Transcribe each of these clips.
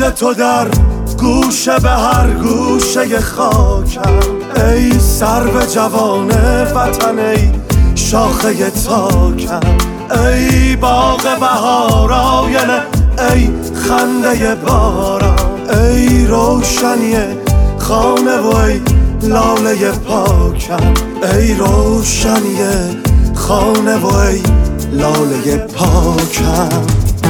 یاد تو در گوشه به هر گوشه خاکم. ای سرو جوان وطن، ای شاخه تاکم، ای باغ بهار آینه، ای خنده باران، ای روشنی خانه و ای لاله پاکم، ای روشنی خانه و ای لاله پاکم.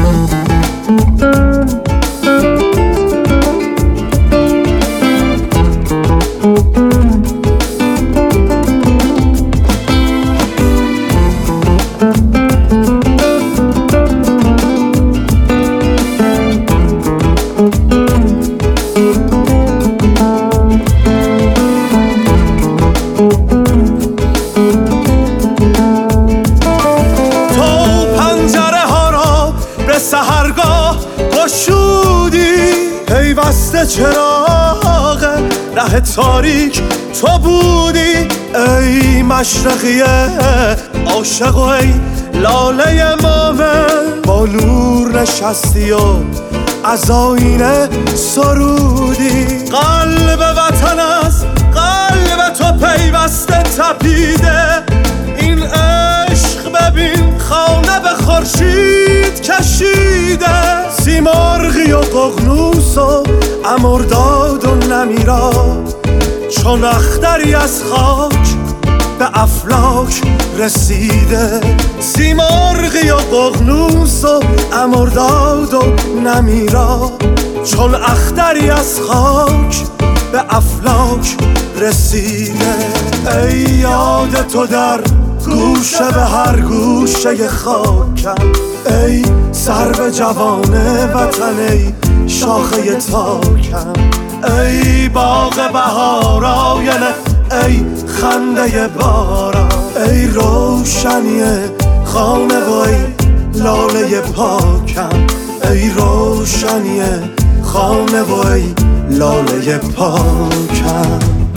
سحرگاه گشودی پیوسته چراغ ره تاریک تو بودی. ای مشرقی عاشق و ای لاله مومن، با نور نشستی و از آینه سرودی. قلب وطن از قلب تو پیوسته تپیده، این عشق ببین خانه به خورشید کشیده. سیمرغی و ققنوس و امرداد و نمیرا، چون اختری از خاک به افلاک رسیده. سیمرغی و ققنوس و امرداد و نمیرا، چون اختری از خاک به افلاک رسیده. ای یاد تو در گوشه به هر گوشه خاکم، ای سرو جوان وطن، ای شاخه تاکم، ای باغ بهار آینه، ای خنده باران، ای روشنی خانه و ای لاله پاکم، ای روشنی خانه و ای لاله پاکم.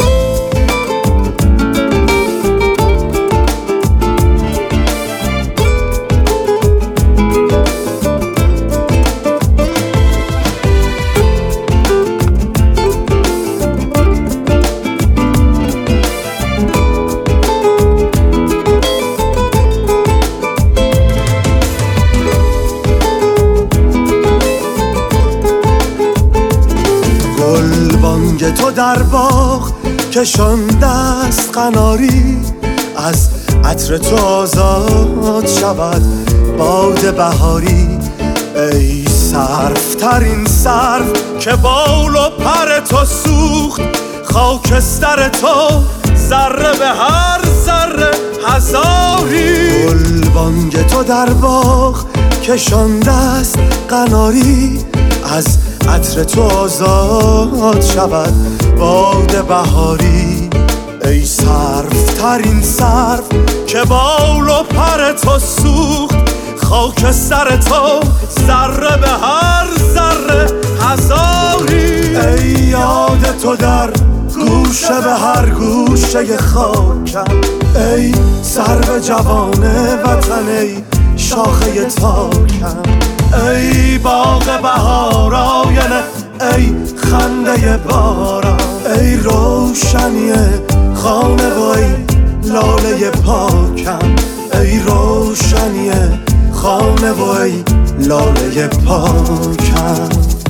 بانگ تو در باغ کشانده است قناری، از عطر تو آزاد شود باد بهاری. ای سرفترین سرو که بال و پر تو سوخت، خاکستر تو ذره به هر ذره هزاری. گلبانگ تو در باغ کشانده است قناری، از عطر تو آزاد شود باد بهاری. ای سرفترین سرو که بال و پر تو سوخت، خاکستر تو ذره به هر ذره هزاری. ای یاد تو در گوشه به هر گوشه خاکم، ای سرو جوان وطن، ای شاخه تاکم، ای باغ بهار آینه، ای خنده باران، ای روشنی خانه و ای لاله پاکم، ای روشنی خانه و ای لاله پاکم.